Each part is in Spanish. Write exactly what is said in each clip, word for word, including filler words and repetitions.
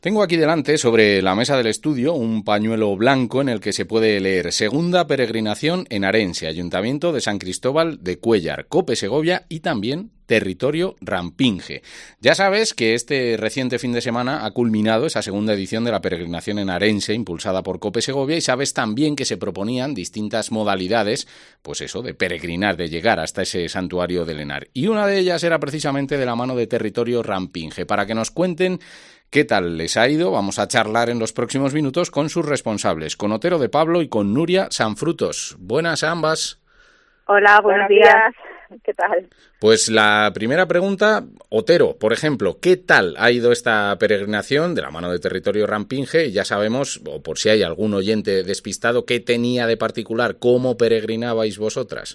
Tengo aquí delante, sobre la mesa del estudio, un pañuelo blanco en el que se puede leer Segunda peregrinación en Arense, Ayuntamiento de San Cristóbal de Cuéllar, COPE Segovia y también Territorio Rampinge. Ya sabes que este reciente fin de semana ha culminado esa segunda edición de la peregrinación en Arense, impulsada por COPE Segovia, y sabes también que se proponían distintas modalidades, pues eso, de peregrinar, de llegar hasta ese santuario del Henar. Y una de ellas era precisamente de la mano de Territorio Rampinge. Para que nos cuenten ¿qué tal les ha ido? Vamos a charlar en los próximos minutos con sus responsables, con Otero de Pablo y con Nuria Sanfrutos. Buenas a ambas. Hola, buenos, buenos días. días. ¿Qué tal? Pues la primera pregunta, Otero, por ejemplo, ¿qué tal ha ido esta peregrinación de la mano de Territorio Rampinge? Y ya sabemos, o por si hay algún oyente despistado, ¿qué tenía de particular? ¿Cómo peregrinabais vosotras?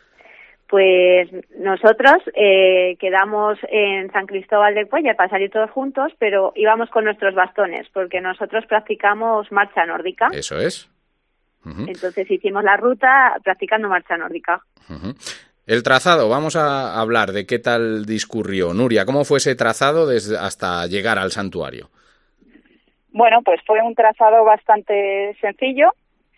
Pues nosotros eh, quedamos en San Cristóbal de Cuéllar para salir todos juntos, pero íbamos con nuestros bastones, porque nosotros practicamos marcha nórdica. Eso es. Uh-huh. Entonces hicimos la ruta practicando marcha nórdica. Uh-huh. El trazado, vamos a hablar de qué tal discurrió. Nuria, ¿cómo fue ese trazado desde hasta llegar al santuario? Bueno, pues fue un trazado bastante sencillo.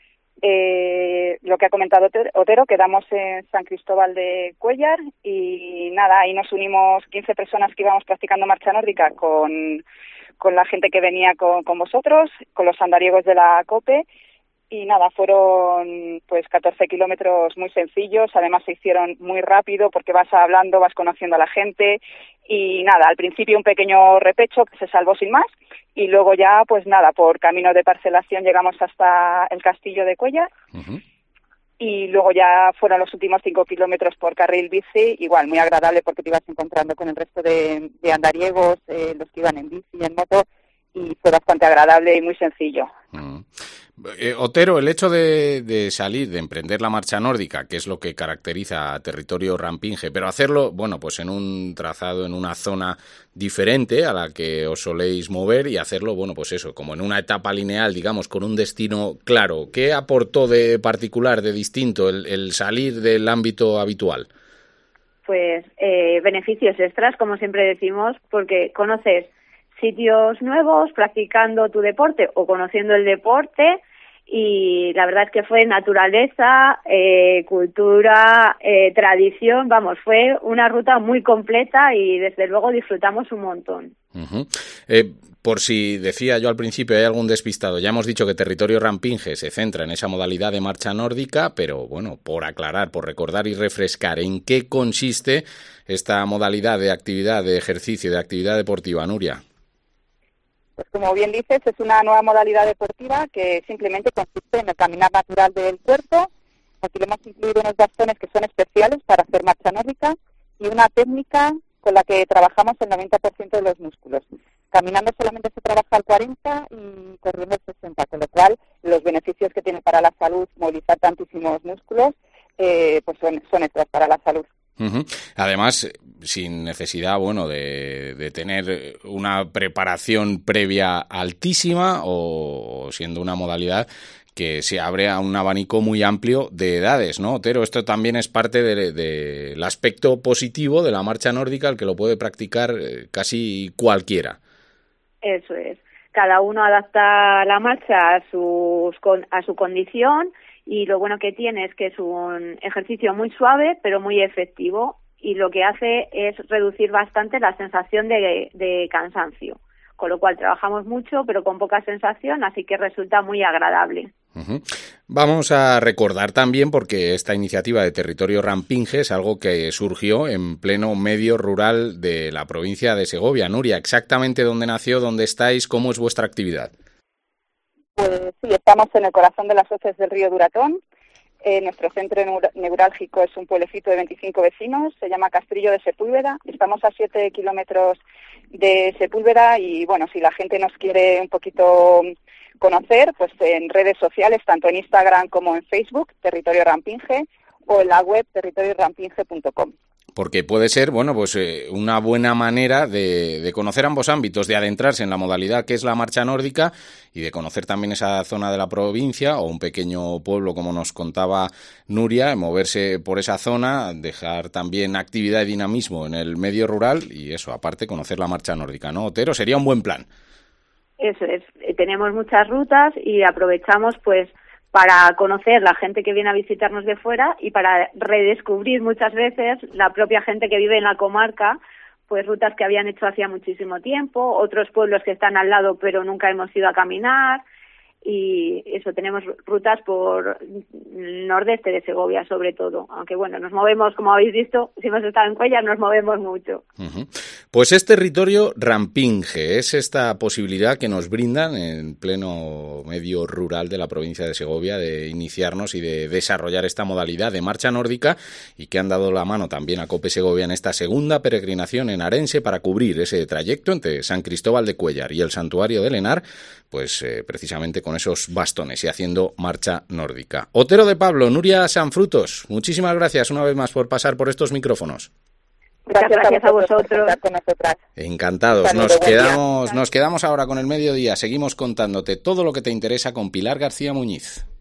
Eh, lo que ha comentado Otero, quedamos en San Cristóbal de Cuéllar y nada, ahí nos unimos quince personas que íbamos practicando marcha nórdica con, con la gente que venía con, con vosotros, con los andariegos de la COPE, y nada, fueron pues catorce kilómetros muy sencillos, además se hicieron muy rápido porque vas hablando, vas conociendo a la gente y nada, al principio un pequeño repecho que se salvó sin más y luego ya pues nada, por camino de parcelación llegamos hasta el castillo de Cuéllar. Uh-huh. Y luego ya fueron los últimos cinco kilómetros por carril bici, igual muy agradable porque te ibas encontrando con el resto de, de andariegos, eh, los que iban en bici, en moto, y fue bastante agradable y muy sencillo. Uh-huh. Eh, Otero, el hecho de, de salir, de emprender la marcha nórdica, que es lo que caracteriza a Territorio Rampinge, pero hacerlo, bueno, pues en un trazado, en una zona diferente a la que os soléis mover y hacerlo, bueno, pues eso, como en una etapa lineal, digamos, con un destino claro. ¿Qué aportó de particular, de distinto, el, el salir del ámbito habitual? Pues eh, beneficios extras, como siempre decimos, porque conoces sitios nuevos, practicando tu deporte o conociendo el deporte, y la verdad es que fue naturaleza, eh, cultura, eh, tradición, vamos, fue una ruta muy completa y desde luego disfrutamos un montón. Uh-huh. Eh, por si decía yo al principio, hay algún despistado, ya hemos dicho que Territorio Rampinge se centra en esa modalidad de marcha nórdica, pero bueno, por aclarar, por recordar y refrescar, ¿en qué consiste esta modalidad de actividad, de ejercicio, de actividad deportiva, Nuria? Pues como bien dices, es una nueva modalidad deportiva que simplemente consiste en el caminar natural del cuerpo. Aquí le hemos incluido unos bastones que son especiales para hacer marcha nórdica y una técnica con la que trabajamos el noventa por ciento de los músculos. Caminando solamente se trabaja el cuarenta por ciento y corriendo el sesenta por ciento, con lo cual los beneficios que tiene para la salud movilizar tantísimos músculos eh, pues son, son extras para la salud. Uh-huh. Además, sin necesidad, bueno, de, de tener una preparación previa altísima o siendo una modalidad que se abre a un abanico muy amplio de edades, ¿no, Otero? Esto también es parte del de, de aspecto positivo de la marcha nórdica, el que lo puede practicar casi cualquiera. Eso es. Cada uno adapta la marcha a, sus, a su condición. Y lo bueno que tiene es que es un ejercicio muy suave, pero muy efectivo, y lo que hace es reducir bastante la sensación de, de cansancio, con lo cual trabajamos mucho, pero con poca sensación, así que resulta muy agradable. Uh-huh. Vamos a recordar también, porque esta iniciativa de Territorio Rampinge es algo que surgió en pleno medio rural de la provincia de Segovia. Nuria, ¿exactamente dónde nació, dónde estáis, cómo es vuestra actividad? Pues sí, estamos en el corazón de las hoces del río Duratón. Eh, nuestro centro neurálgico es un pueblecito de veinticinco vecinos, se llama Castrillo de Sepúlveda. Estamos a siete kilómetros de Sepúlveda y, bueno, si la gente nos quiere un poquito conocer, pues en redes sociales, tanto en Instagram como en Facebook, Territorio Rampinge, o en la web territorio rampinge punto com. Porque puede ser, bueno, pues eh, una buena manera de, de conocer ambos ámbitos, de adentrarse en la modalidad que es la marcha nórdica y de conocer también esa zona de la provincia o un pequeño pueblo, como nos contaba Nuria, moverse por esa zona, dejar también actividad y dinamismo en el medio rural y eso, aparte, conocer la marcha nórdica, ¿no, Otero? Sería un buen plan. Eso es, tenemos muchas rutas y aprovechamos pues para conocer la gente que viene a visitarnos de fuera y para redescubrir muchas veces la propia gente que vive en la comarca, pues rutas que habían hecho hacía muchísimo tiempo, otros pueblos que están al lado pero nunca hemos ido a caminar. Y eso, tenemos rutas por el nordeste de Segovia sobre todo, aunque bueno, nos movemos, como habéis visto, si hemos estado en Cuéllar nos movemos mucho. Uh-huh. Pues es territorio rampinge, es esta posibilidad que nos brindan en pleno medio rural de la provincia de Segovia de iniciarnos y de desarrollar esta modalidad de marcha nórdica, y que han dado la mano también a COPE Segovia en esta segunda peregrinación en Arense para cubrir ese trayecto entre San Cristóbal de Cuéllar y el Santuario del Henar, pues eh, precisamente con esos bastones y haciendo marcha nórdica. Otero de Pablo, Nuria Sanfrutos, muchísimas gracias una vez más por pasar por estos micrófonos. Muchas gracias a vosotros. Encantados. Nos quedamos, nos quedamos ahora con el mediodía. Seguimos contándote todo lo que te interesa con Pilar García Muñiz.